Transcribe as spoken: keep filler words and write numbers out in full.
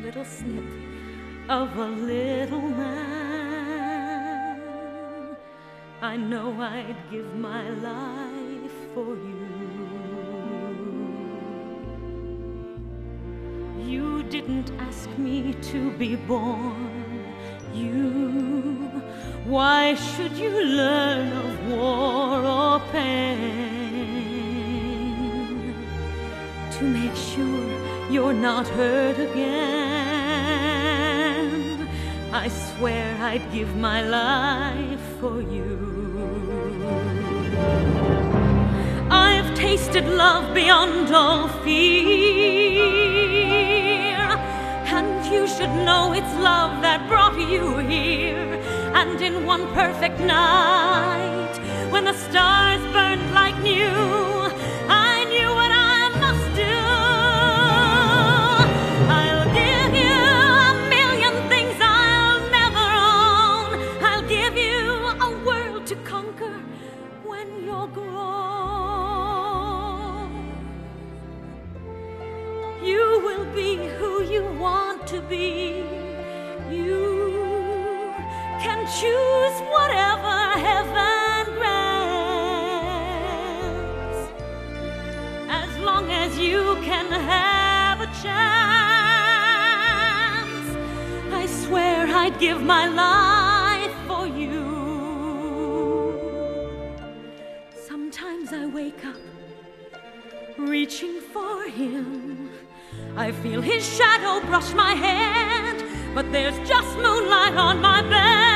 little snip of a little man. I know I'd give my life for you. You didn't ask me to be born. You, why should you learn of war or pain? To make sure you're not hurt again, I swear I'd give my life for you. I've tasted love beyond all fear, and you should know it's love that brought you here. And in one perfect night, when the stars burned like new, I knew what I must do. I'll give you a million things I'll never own. I'll give you a world to conquer when you're grown. You will be who you want to be. You can choose whatever heaven grants, as long as you can have a chance. I swear I'd give my life for you. Sometimes I wake up reaching for him. I feel his shadow brush my hand, but there's just moonlight on my bed.